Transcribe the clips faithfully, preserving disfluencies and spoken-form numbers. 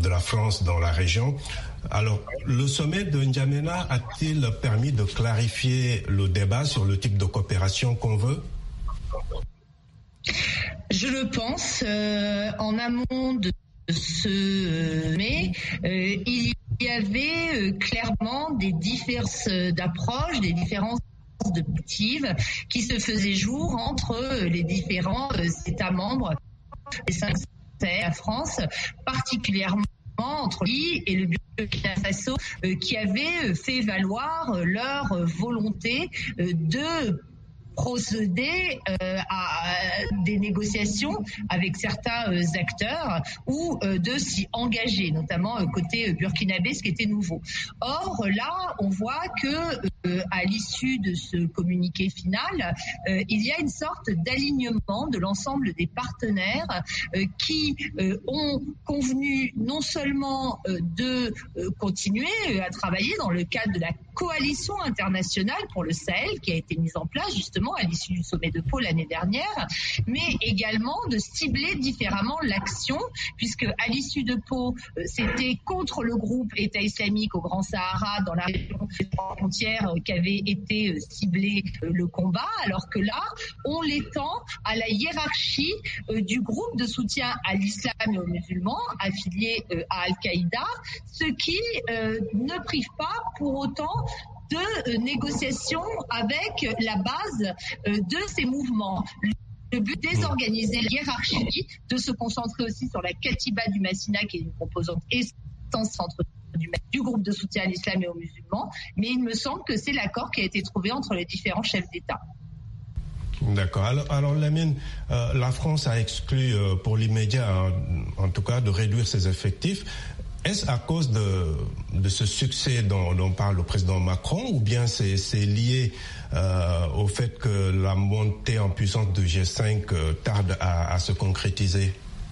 de la France dans la région. Alors, le sommet de N'Djamena a-t-il permis de clarifier le débat sur le type de coopération qu'on veut ? Je le pense. Euh, en amont de ce sommet, euh, il y avait euh, clairement des différences d'approche, des différences d'objectifs qui se faisaient jour entre les différents euh, États membres des cinq de la France, particulièrement entre lui et le Burkina Faso, euh, qui avaient fait valoir euh, leur volonté euh, de procéder euh, à des négociations avec certains euh, acteurs ou euh, de s'y engager, notamment euh, côté euh, burkinabé, ce qui était nouveau. Or, là, on voit que euh, à l'issue de ce communiqué final, euh, il y a une sorte d'alignement de l'ensemble des partenaires euh, qui euh, ont convenu non seulement euh, de euh, continuer à travailler dans le cadre de la coalition internationale pour le Sahel qui a été mise en place justement à l'issue du sommet de Pau l'année dernière, mais également de cibler différemment l'action, puisque à l'issue de Pau, c'était contre le groupe État islamique au Grand Sahara dans la région des frontières qu'avait été ciblé le combat, alors que là, on l'étend à la hiérarchie du groupe de soutien à l'islam et aux musulmans affilié à Al-Qaïda, ce qui ne prive pas pour autant de négociations avec la base de ces mouvements. Le but est désorganiser la hiérarchie, de se concentrer aussi sur la Katiba du Massina, qui est une composante essentielle du, du groupe de soutien à l'islam et aux musulmans. Mais il me semble que c'est l'accord qui a été trouvé entre les différents chefs d'État. D'accord. Alors, alors Lamine, euh, la France a exclu euh, pour l'immédiat, hein, en tout cas, de réduire ses effectifs. Est-ce à cause de, de ce succès dont, dont parle le président Macron, ou bien c'est, c'est lié euh, au fait que la montée en puissance de G cinq euh, tarde à, à se concrétiser?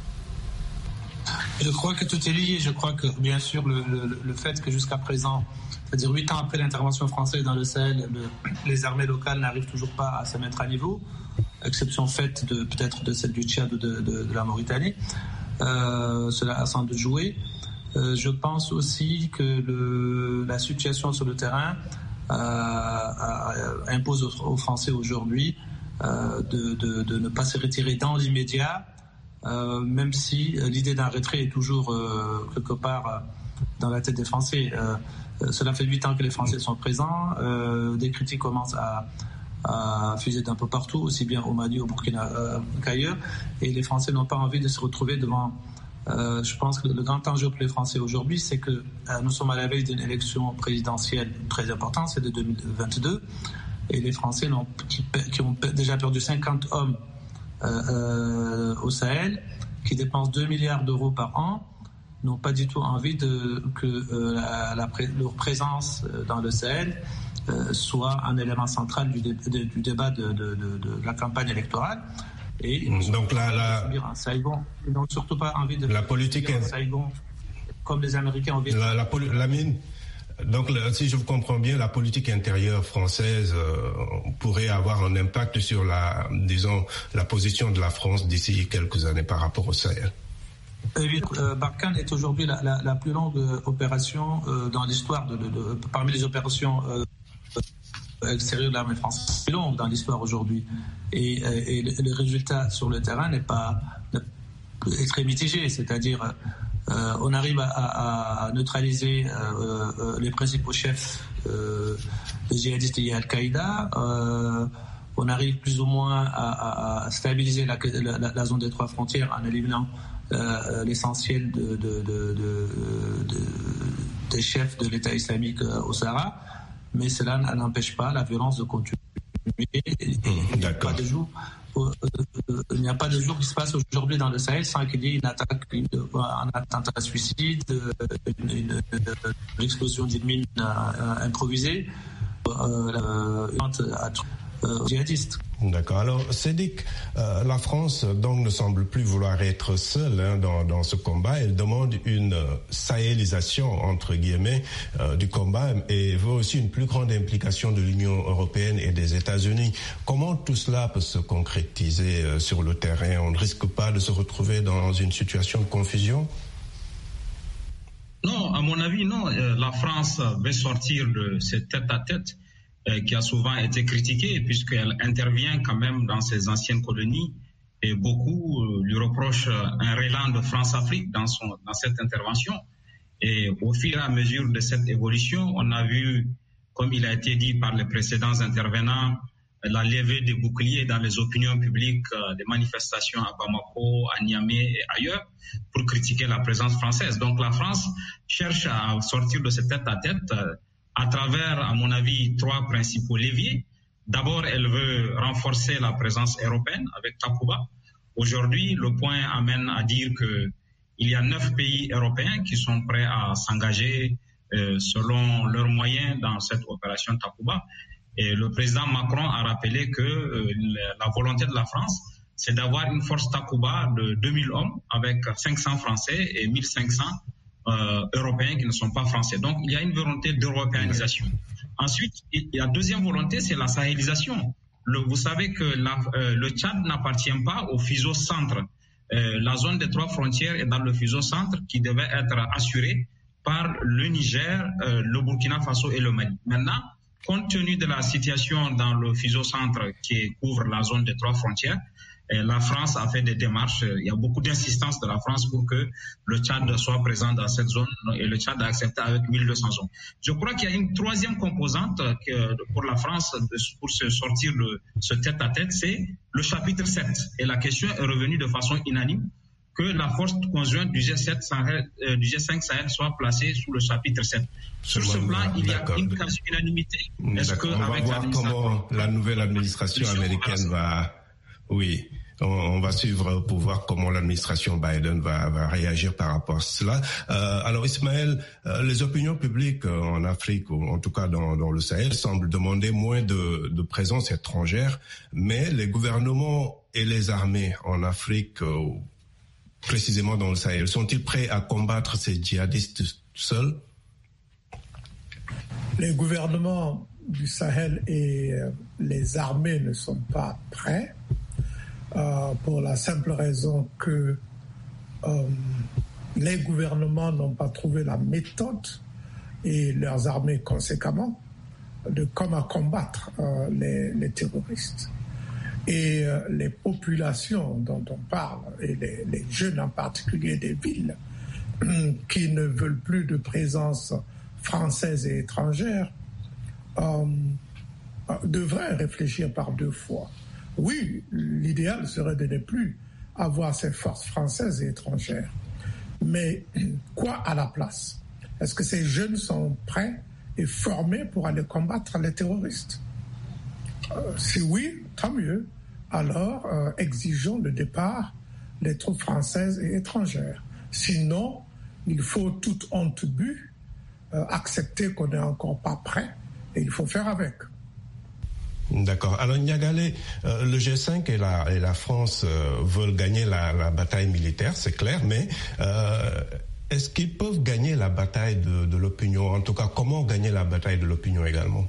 Je crois que tout est lié. Je crois que, bien sûr, le, le, le fait que jusqu'à présent, c'est-à-dire huit ans après l'intervention française dans le Sahel, le, les armées locales n'arrivent toujours pas à se mettre à niveau, exception faite de, peut-être de celle du Tchad ou de, de, de la Mauritanie. Euh, cela a sans doute joué. Euh, je pense aussi que le, la situation sur le terrain euh, euh, impose aux, aux Français aujourd'hui euh, de, de, de ne pas se retirer dans l'immédiat, euh, même si l'idée d'un retrait est toujours euh, quelque part euh, dans la tête des Français. Euh, cela fait huit ans que les Français sont présents. Euh, des critiques commencent à, à fuser d'un peu partout, aussi bien au Mali, au Burkina euh, qu'ailleurs. Et les Français n'ont pas envie de se retrouver devant... Euh, je pense que le grand enjeu pour les Français aujourd'hui, c'est que euh, nous sommes à la veille d'une élection présidentielle très importante, c'est de deux mille vingt-deux, et les Français n'ont, qui, qui ont déjà perdu cinquante hommes euh, euh, au Sahel, qui dépensent deux milliards d'euros par an, n'ont pas du tout envie de, que euh, la, la, leur présence dans le Sahel euh, soit un élément central du, dé, de, du débat de, de, de, de la campagne électorale. Et donc la, la, Saigon. Ils n'ont surtout pas envie de la politique à Saigon comme les Américains ont envie de la, la, la mine. Donc, si je vous comprends bien, la politique intérieure française euh, pourrait avoir un impact sur la, disons, la position de la France d'ici quelques années par rapport au Sahel. Euh, Barkhane est aujourd'hui la, la, la plus longue opération euh, dans l'histoire de, de, de parmi les opérations euh, extérieures de l'armée française, plus longue dans l'histoire aujourd'hui. Et, et le, le résultat sur le terrain n'est pas est très mitigé, c'est-à-dire euh, on arrive à, à, à neutraliser euh, euh, les principaux chefs euh, des djihadistes liés à Al-Qaïda. Euh, on arrive plus ou moins à, à stabiliser la, la, la zone des trois frontières en éliminant euh, l'essentiel de, de, de, de, de, des chefs de l'État islamique au Sahara, mais cela n'empêche pas la violence de continuer. Il n'y a pas de jour, euh, euh, il n'y a pas de jour qui se passe aujourd'hui dans le Sahel sans qu'il y ait une attaque, une, un attentat suicide, une, une, une, une explosion d'une mine euh, improvisée, euh, à euh, djihadistes. D'accord. Alors, Sédic, euh, la France donc ne semble plus vouloir être seule hein, dans, dans ce combat. Elle demande une euh, sahélisation entre guillemets euh, du combat et veut aussi une plus grande implication de l'Union européenne et des États-Unis. Comment tout cela peut se concrétiser euh, sur le terrain? On ne risque pas de se retrouver dans une situation de confusion? mon avis, non. Euh, la France veut sortir de cette tête-à-tête euh, qui a souvent été critiquée, puisqu'elle intervient quand même dans ses anciennes colonies. Et beaucoup euh, lui reprochent un relan de France-Afrique dans, son, dans cette intervention. Et au fur et à mesure de cette évolution, on a vu, comme il a été dit par les précédents intervenants, la levée des boucliers dans les opinions publiques, euh, des manifestations à Bamako, à Niamey et ailleurs pour critiquer la présence française. Donc la France cherche à sortir de cette tête-à-tête euh, à travers, à mon avis, trois principaux leviers. D'abord, elle veut renforcer la présence européenne avec Takuba. Aujourd'hui, le point amène à dire que il y a neuf pays européens qui sont prêts à s'engager euh, selon leurs moyens dans cette opération Takuba. Et le président Macron a rappelé que euh, la volonté de la France, c'est d'avoir une force Takuba de deux mille hommes avec cinq cents Français et mille cinq cents euh, Européens qui ne sont pas français. Donc, il y a une volonté d'européanisation. Ensuite, il y a deuxième volonté, c'est la sahélisation. Le, vous savez que la, euh, le Tchad n'appartient pas au fuseau centre. Euh, la zone des trois frontières est dans le fuseau centre qui devait être assuré par le Niger, euh, le Burkina Faso et le Mali. Maintenant, compte tenu de la situation dans le fuseau centre qui couvre la zone des trois frontières, la France a fait des démarches. Il y a beaucoup d'insistance de la France pour que le Tchad soit présent dans cette zone et le Tchad a accepté avec mille deux cents hommes. Je crois qu'il y a une troisième composante pour la France pour se sortir de ce tête-à-tête, c'est le chapitre sept. Et la question est revenue de façon unanime que la force conjointe du G sept Sahel, euh, du G cinq Sahel soit placée sous le chapitre sept. Sur ce plan, il y a une quasi-unanimité. Est-ce que on va voir comment la nouvelle administration américaine va... Oui, on, on va suivre pour voir comment l'administration Biden va, va réagir par rapport à cela. Euh, alors Ismaël, euh, les opinions publiques euh, en Afrique, ou en tout cas dans, dans le Sahel, semblent demander moins de, de présence étrangère, mais les gouvernements et les armées en Afrique, euh, précisément dans le Sahel, sont-ils prêts à combattre ces djihadistes seuls? Les gouvernements du Sahel et euh, les armées ne sont pas prêts. Euh, pour la simple raison que euh, les gouvernements n'ont pas trouvé la méthode et leurs armées conséquemment de comment combattre euh, les, les terroristes. Et euh, les populations dont on parle, et les, les jeunes en particulier des villes, qui ne veulent plus de présence française et étrangère, euh, devraient réfléchir par deux fois. Oui, l'idéal serait de ne plus avoir ces forces françaises et étrangères. Mais quoi à la place? Est-ce que ces jeunes sont prêts et formés pour aller combattre les terroristes? euh, Si oui, tant mieux. Alors, euh, exigeons le départ des troupes françaises et étrangères. Sinon, il faut toute honte but euh, accepter qu'on n'est encore pas prêt et il faut faire avec. D'accord. Alors Niagalé, euh, le G cinq et la, et la France euh, veulent gagner la, la bataille militaire, c'est clair, mais euh, est-ce qu'ils peuvent gagner la bataille de, de l'opinion? En tout cas, comment gagner la bataille de l'opinion également?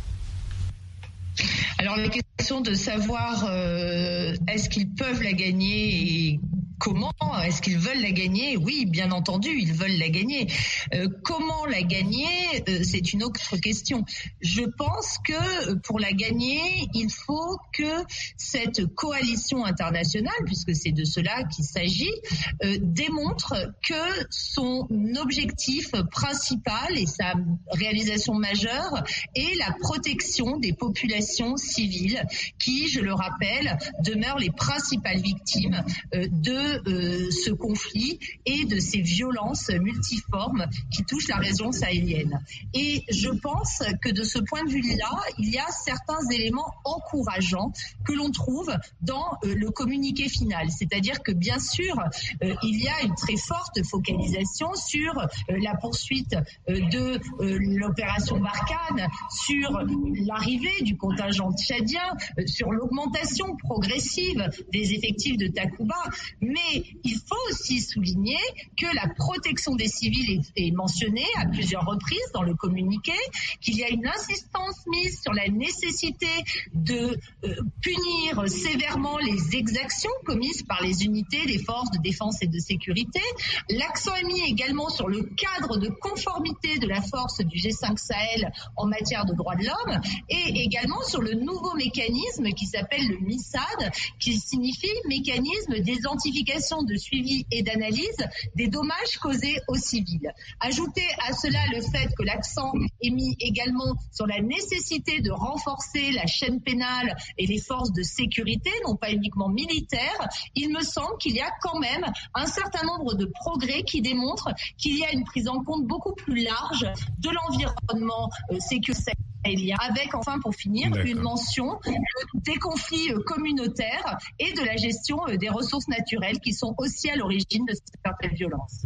Alors la question de savoir euh, est-ce qu'ils peuvent la gagner et comment, est-ce qu'ils veulent la gagner? Oui, bien entendu, ils veulent la gagner. Euh, comment la gagner? euh, C'est une autre question. Je pense que pour la gagner, il faut que cette coalition internationale, puisque c'est de cela qu'il s'agit, euh, démontre que son objectif principal et sa réalisation majeure est la protection des populations civiles qui, je le rappelle, demeurent les principales victimes euh, de Euh, ce conflit et de ces violences multiformes qui touchent la région sahélienne. Et je pense que de ce point de vue-là, il y a certains éléments encourageants que l'on trouve dans euh, le communiqué final. C'est-à-dire que bien sûr, euh, il y a une très forte focalisation sur euh, la poursuite euh, de euh, l'opération Barkhane, sur l'arrivée du contingent tchadien, euh, sur l'augmentation progressive des effectifs de Takuba. Mais il faut aussi souligner que la protection des civils est, est mentionnée à plusieurs reprises dans le communiqué, qu'il y a une insistance mise sur la nécessité de euh, punir sévèrement les exactions commises par les unités des forces de défense et de sécurité. L'accent est mis également sur le cadre de conformité de la force du G cinq Sahel en matière de droits de l'homme et également sur le nouveau mécanisme qui s'appelle le MISAD, qui signifie mécanisme d'identification, de suivi et d'analyse des dommages causés aux civils. Ajoutez à cela le fait que l'accent est mis également sur la nécessité de renforcer la chaîne pénale et les forces de sécurité, non pas uniquement militaires, il me semble qu'il y a quand même un certain nombre de progrès qui démontrent qu'il y a une prise en compte beaucoup plus large de l'environnement euh, sécuritaire. Avec, enfin, pour finir, D'accord. une mention des conflits communautaires et de la gestion des ressources naturelles qui sont aussi à l'origine de certaines violences.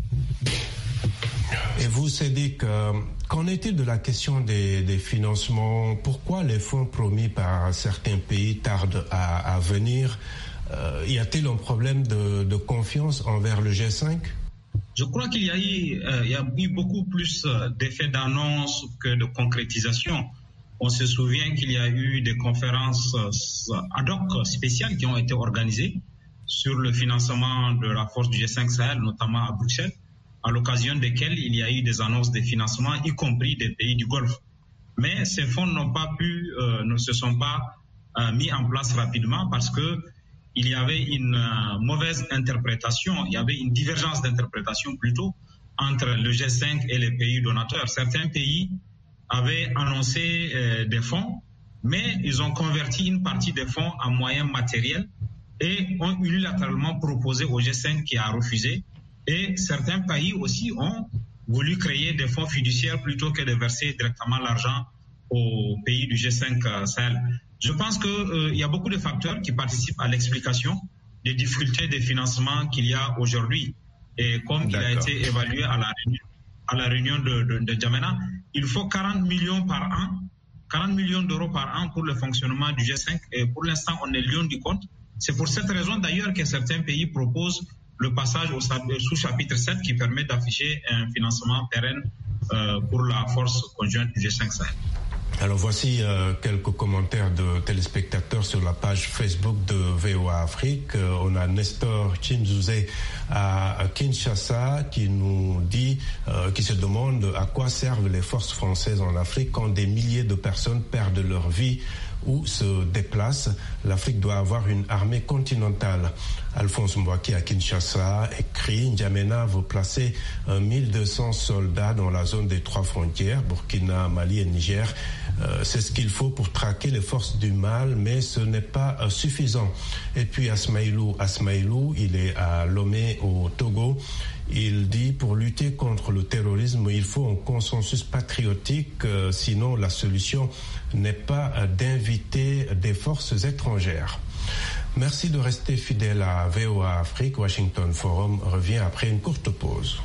Et vous, Sédic, euh, qu'en est-il de la question des, des financements? Pourquoi les fonds promis par certains pays tardent à, à venir? euh, Y a-t-il un problème de, de confiance envers le G cinq? Je crois qu'il y a eu, euh, il y a eu beaucoup plus d'effets d'annonce que de concrétisation. On se souvient qu'il y a eu des conférences ad hoc spéciales qui ont été organisées sur le financement de la force du G cinq Sahel, notamment à Bruxelles, à l'occasion desquelles il y a eu des annonces de financement, y compris des pays du Golfe. Mais ces fonds n'ont pas pu, euh, ne se sont pas euh, mis en place rapidement parce que il y avait une euh, mauvaise interprétation, il y avait une divergence d'interprétation plutôt entre le G cinq et les pays donateurs. Certains pays avaient annoncé euh, des fonds, mais ils ont converti une partie des fonds en moyens matériels et ont unilatéralement proposé au G cinq qui a refusé. Et certains pays aussi ont voulu créer des fonds fiduciaires plutôt que de verser directement l'argent aux pays du G cinq Sahel. Je pense qu'il euh, y a beaucoup de facteurs qui participent à l'explication des difficultés de financement qu'il y a aujourd'hui. Et comme D'accord. il a été évalué à la réunion, à la réunion de, de, de N'Djamena, il faut quarante millions par an, quarante millions d'euros par an pour le fonctionnement du G cinq. Et pour l'instant, on est lion du compte. C'est pour cette raison d'ailleurs que certains pays proposent le passage au sous-chapitre sept qui permet d'afficher un financement pérenne euh, pour la force conjointe du G cinq Sahel. Alors voici euh, quelques commentaires de téléspectateurs sur la page Facebook de V O A Afrique. Euh, on a Nestor Chinzouzé à, à Kinshasa qui nous dit, euh, qui se demande à quoi servent les forces françaises en Afrique quand des milliers de personnes perdent leur vie ou se déplacent. L'Afrique doit avoir une armée continentale. Alphonse Mbouaki à Kinshasa écrit: N'Djamena veut placer mille deux cents soldats dans la zone des trois frontières, Burkina, Mali et Niger. Euh, c'est ce qu'il faut pour traquer les forces du mal, mais ce n'est pas euh, suffisant. Et puis Asmaïlou, Asmaïlou, il est à Lomé au Togo. Il dit, pour lutter contre le terrorisme, il faut un consensus patriotique, euh, sinon la solution n'est pas euh, d'inviter des forces étrangères. Merci de rester fidèle à V O A Afrique. Washington Forum revient après une courte pause.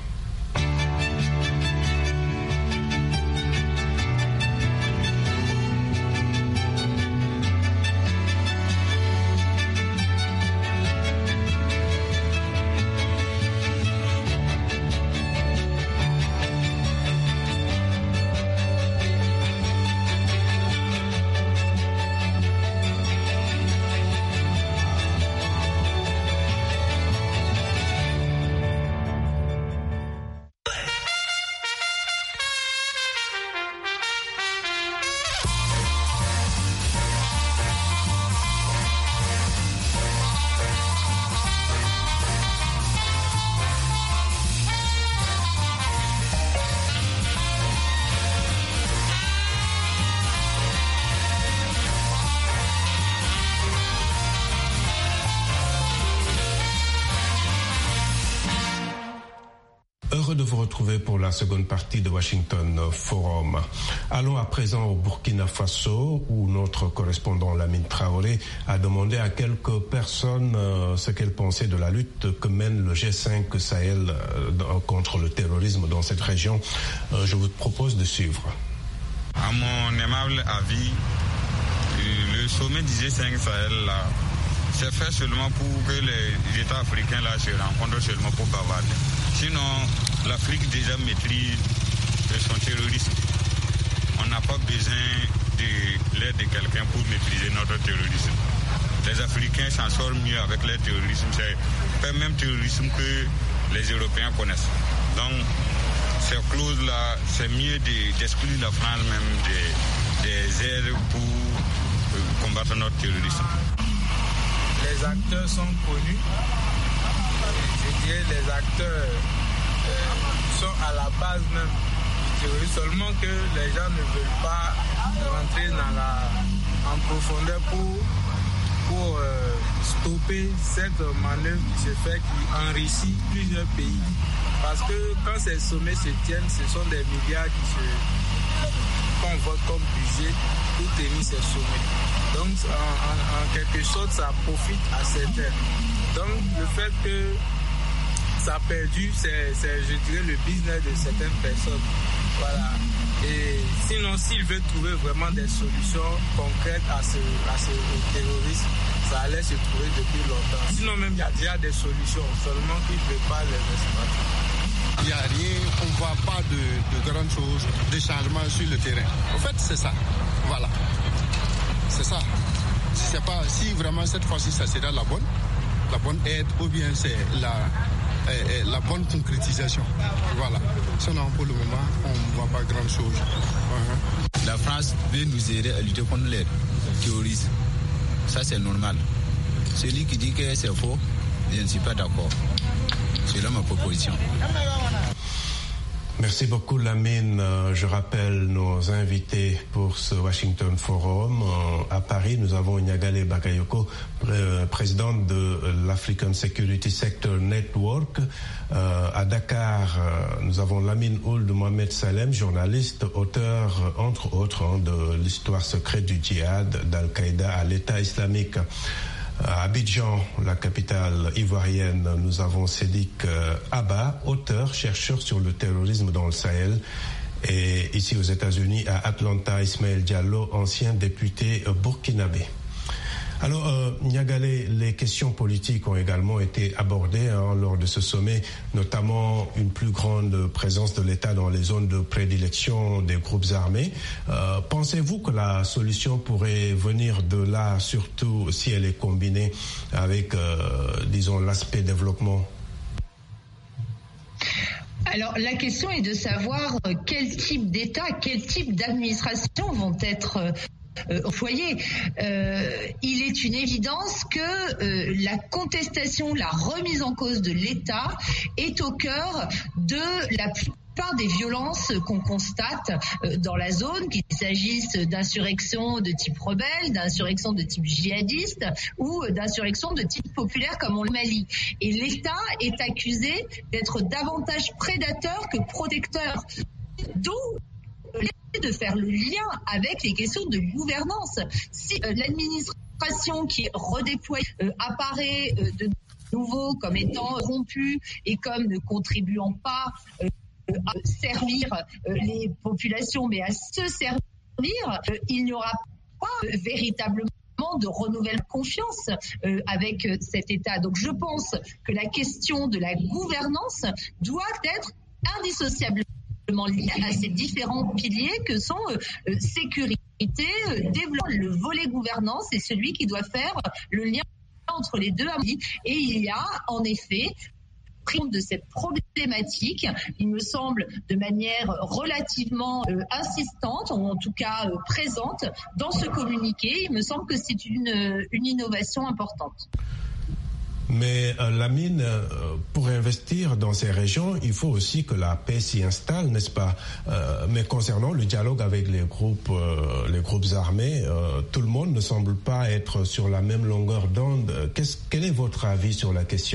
Heureux de vous retrouver pour la seconde partie de Washington Forum. Allons à présent au Burkina Faso, où notre correspondant Lamine Traoré a demandé à quelques personnes euh, ce qu'elles pensaient de la lutte que mène le G cinq Sahel euh, contre le terrorisme dans cette région. Euh, je vous propose de suivre. À mon aimable avis, le sommet du G cinq Sahel, là, c'est fait seulement pour que les États africains là se rencontrent seulement pour bavarder. Sinon, l'Afrique déjà maîtrise son terrorisme. On n'a pas besoin de l'aide de quelqu'un pour maîtriser notre terrorisme. Les Africains s'en sortent mieux avec leur terrorisme. C'est pas le même terrorisme que les Européens connaissent. Donc, ces clauses-là, c'est mieux de, d'exclure la France même des, des aides pour combattre notre terrorisme. Les acteurs sont connus. Je dirais les acteurs euh, sont à la base même du terrorisme. Seulement que les gens ne veulent pas rentrer dans la, en profondeur pour, pour euh, stopper cette manœuvre qui se fait, qui enrichit plusieurs pays. Parce que quand ces sommets se tiennent, ce sont des milliards qui se convoquent comme budget pour tenir ces sommets. Donc, en, en, en quelque sorte, ça profite à certains. Donc, le fait que ça a perdu, c'est, c'est, je dirais, le business de certaines personnes. Voilà. Et sinon, s'ils veulent trouver vraiment des solutions concrètes à ce, à ce terrorisme, ça allait se trouver depuis longtemps. Sinon, même, il y a déjà des solutions, seulement qu'ils ne veulent pas les exploiter. Il n'y a rien, on ne voit pas de, de grandes choses, de changements sur le terrain. En fait, c'est ça. Voilà. C'est ça. Si, c'est pas, si vraiment cette fois-ci, ça sera la bonne, la bonne aide, ou bien c'est la, euh, la bonne concrétisation. Voilà. Sinon, pour le moment, on ne voit pas grand-chose. Uh-huh. La France veut nous aider à lutter contre les terroristes. Ça, c'est normal. Celui qui dit que c'est faux, je ne suis pas d'accord. C'est là ma proposition. Merci beaucoup Lamine. Je rappelle nos invités pour ce Washington Forum. À Paris, nous avons Nyagale Bakayoko, présidente de l'African Security Sector Network. À Dakar, nous avons Lamine Ould Mohamed Salem, journaliste, auteur, entre autres, de l'histoire secrète du djihad, d'Al-Qaïda à l'État islamique. À Abidjan, la capitale ivoirienne, nous avons Sédik Abba, auteur, chercheur sur le terrorisme dans le Sahel. Et ici aux États-Unis, à Atlanta, Ismaël Diallo, ancien député burkinabé. Alors, euh, Nyagale, les questions politiques ont également été abordées hein, lors de ce sommet, notamment une plus grande présence de l'État dans les zones de prédilection des groupes armés. Euh, pensez-vous que la solution pourrait venir de là, surtout si elle est combinée avec, euh, disons, l'aspect développement ? Alors la question est de savoir quel type d'État, quel type d'administration vont être euh, au foyer. Euh, il est une évidence que euh, la contestation, la remise en cause de l'État est au cœur de la plupart des violences qu'on constate dans la zone, qu'il s'agisse d'insurrections de type rebelle, d'insurrections de type djihadiste ou d'insurrections de type populaire comme on le Mali. Et l'État est accusé d'être davantage prédateur que protecteur. D'où de faire le lien avec les questions de gouvernance. Si euh, l'administration qui est redéployée euh, apparaît euh, de nouveau comme étant rompue et comme ne contribuant pas euh, à servir euh, les populations, mais à se servir, euh, il n'y aura pas euh, véritablement de renouvellement de confiance euh, avec euh, cet État. Donc je pense que la question de la gouvernance doit être indissociablement lié à ces différents piliers que sont euh, sécurité, euh, développement. Le volet gouvernance est celui qui doit faire le lien entre les deux. Et il y a en effet pris compte de cette problématique, il me semble, de manière relativement euh, insistante, ou en tout cas euh, présente dans ce communiqué. Il me semble que c'est une, une innovation importante. Mais euh, Lamine, euh, pour investir dans ces régions, il faut aussi que la paix s'y installe, n'est-ce pas ? euh, Mais concernant le dialogue avec les groupes, euh, les groupes armés, euh, tout le monde ne semble pas être sur la même longueur d'onde. Qu'est-ce, quel est votre avis sur la question ?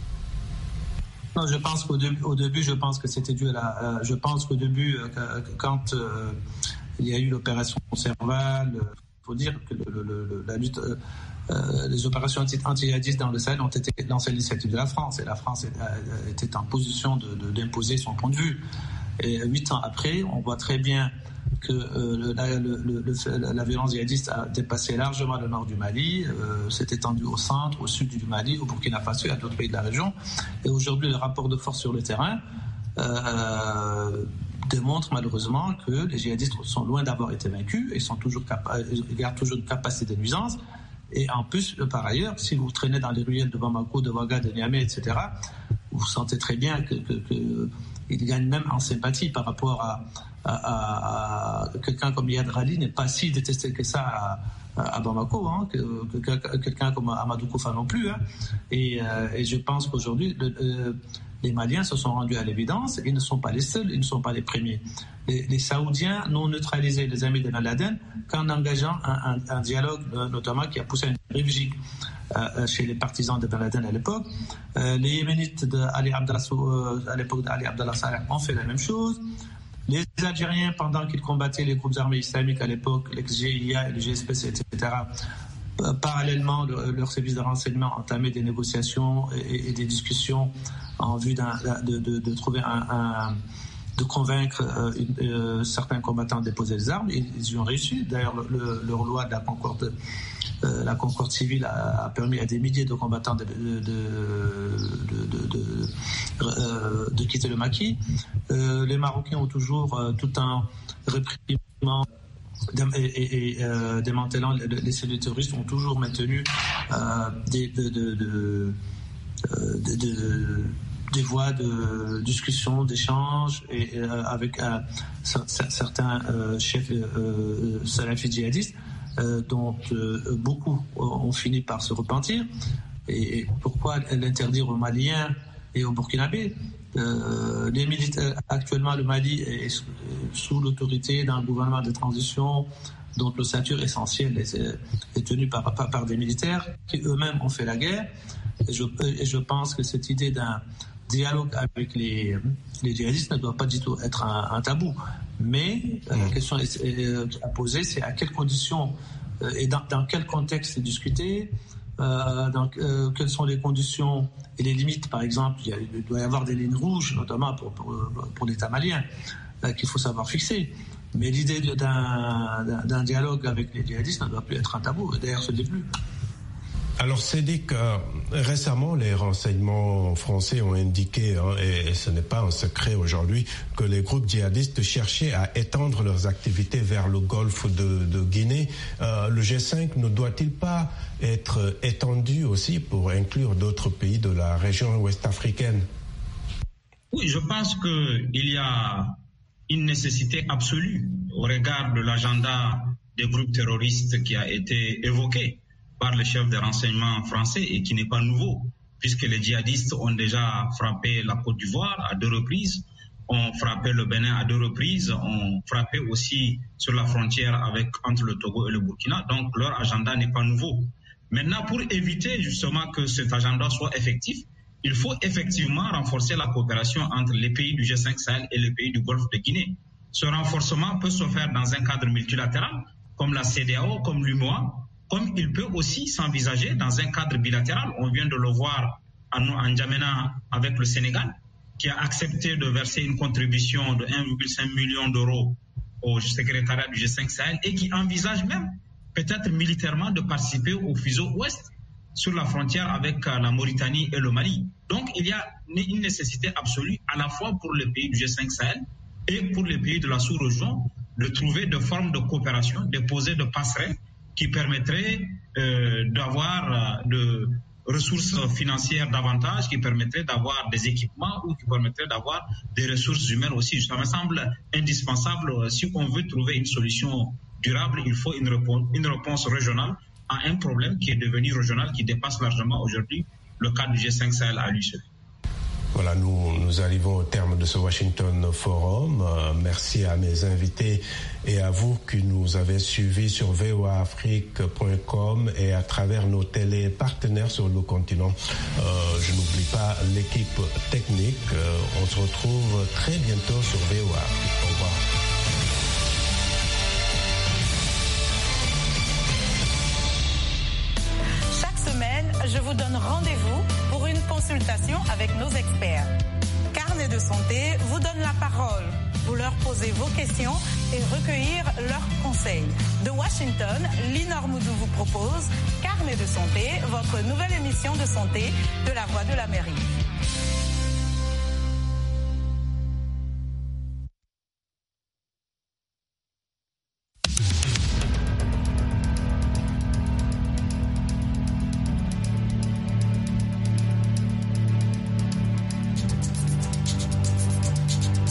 Non, je pense qu'au début, au début, je pense que c'était dû à la. Euh, je pense qu'au début, euh, quand euh, il y a eu l'opération Serval, il euh, faut dire que le, le, le, la lutte. Euh, Euh, les opérations anti-djihadistes dans le Sahel ont été lancées à l'initiative de la France et la France était en position de, de, d'imposer son point de vue. Et huit ans après, on voit très bien que euh, la, le, le, la violence djihadiste a dépassé largement le nord du Mali, euh, s'est étendue au centre, au sud du Mali, au Burkina Faso et à d'autres pays de la région. Et aujourd'hui, le rapport de force sur le terrain euh, démontre malheureusement que les djihadistes sont loin d'avoir été vaincus et sont toujours capa- gardent toujours une capacité de nuisance. Et en plus, par ailleurs, si vous traînez dans les ruelles de Bamako, de Ouaga, de Niamey, et cetera, vous sentez très bien que, que, que ils gagnent même en sympathie par rapport à, à, à, à quelqu'un comme Yad Rali n'est pas si détesté que ça à, à Bamako, hein, que, que quelqu'un comme Amadou Koufa non plus. Hein. Et, euh, et je pense qu'aujourd'hui, le, euh, les Maliens se sont rendus à l'évidence. Ils ne sont pas les seuls, ils ne sont pas les premiers. Les, les Saoudiens n'ont neutralisé les amis de Ben Laden qu'en engageant un, un, un dialogue, euh, notamment qui a poussé à une réfugie euh, chez les partisans de Ben Laden à l'époque. Euh, les Yéménites de Ali Abdallah, euh, à l'époque d'Ali Abdallah Saleh ont fait la même chose. Les Algériens, pendant qu'ils combattaient les groupes armés islamiques à l'époque, l'ex-G I A et le G S P C, et cetera, euh, parallèlement, le, leur service de renseignement entamait des négociations et, et des discussions en vue d'un, de, de, de trouver un, un de convaincre euh, euh, certains combattants de déposer les armes. Ils, ils y ont réussi. D'ailleurs, le, le, leur loi de la concorde, euh, la concorde civile a, a permis à des milliers de combattants de, de, de, de, de, de, euh, de quitter le maquis. Euh, les Marocains ont toujours, euh, tout en réprimant et, et, et euh, démantelant les, les cellules terroristes, ont toujours maintenu euh, des, de, de, de, de, de des voies de discussion, d'échange et, euh, avec euh, certains euh, chefs euh, salafistes djihadistes euh, dont euh, beaucoup ont fini par se repentir. Et, et pourquoi l'interdire aux Maliens et aux Burkinabés? euh, les militaires, actuellement, le Mali est sous l'autorité d'un gouvernement de transition dont l'ossature essentielle est, est tenue par, par, par des militaires qui eux-mêmes ont fait la guerre. Et je, et je pense que cette idée d'un dialogue avec les, les djihadistes ne doit pas du tout être un, un tabou. Mais euh, la question est, est, à poser, c'est à quelles conditions euh, et dans, dans quel contexte discuter, euh, dans, euh, quelles sont les conditions et les limites. Par exemple, il, y a, il doit y avoir des lignes rouges, notamment pour, pour, pour l'État malien, euh, qu'il faut savoir fixer. Mais l'idée d'un, d'un, d'un dialogue avec les djihadistes ne doit plus être un tabou. D'ailleurs, ce n'est plus. Alors, Sédic, euh, récemment, les renseignements français ont indiqué, hein, et, et ce n'est pas un secret aujourd'hui, que les groupes djihadistes cherchaient à étendre leurs activités vers le golfe de, de Guinée. Euh, le G cinq ne doit-il pas être étendu aussi pour inclure d'autres pays de la région ouest africaine? Oui, je pense qu'il y a une nécessité absolue au regard de l'agenda des groupes terroristes qui a été évoqué par le chef des renseignements français et qui n'est pas nouveau, puisque les djihadistes ont déjà frappé la Côte d'Ivoire à deux reprises, ont frappé le Bénin à deux reprises, ont frappé aussi sur la frontière avec, entre le Togo et le Burkina, donc leur agenda n'est pas nouveau. Maintenant, pour éviter justement que cet agenda soit effectif, il faut effectivement renforcer la coopération entre les pays du G cinq Sahel et les pays du Golfe de Guinée. Ce renforcement peut se faire dans un cadre multilatéral, comme la C E D E A O, comme l'U M O A, comme il peut aussi s'envisager dans un cadre bilatéral. On vient de le voir en N'Djamena avec le Sénégal, qui a accepté de verser une contribution de un virgule cinq million d'euros au secrétariat du G cinq Sahel et qui envisage même, peut-être militairement, de participer au fuseau ouest sur la frontière avec la Mauritanie et le Mali. Donc, il y a une nécessité absolue, à la fois pour les pays du G cinq Sahel et pour les pays de la sous-région, de trouver des formes de coopération, de poser de passerelles qui permettraient euh, d'avoir euh, de ressources financières davantage, qui permettraient d'avoir des équipements ou qui permettraient d'avoir des ressources humaines aussi. Ça me semble indispensable. Si on veut trouver une solution durable, il faut une réponse, une réponse régionale à un problème qui est devenu régional, qui dépasse largement aujourd'hui le cadre du G cinq Sahel à lui seul. Voilà, nous, nous arrivons au terme de ce Washington Forum. Euh, merci à mes invités et à vous qui nous avez suivis sur v o a afrique point com et à travers nos télé partenaires sur le continent. Euh, je n'oublie pas l'équipe technique. Euh, on se retrouve très bientôt sur V O A Afrique. Au revoir. Je vous donne rendez-vous pour une consultation avec nos experts. Carnet Carnet de santé vous donne la parole. Vous leur posez vos questions et recueillir leurs conseils. De Washington, Linor Moudou vous propose Carnet de santé, votre nouvelle émission de santé de la Voix de l'Amérique.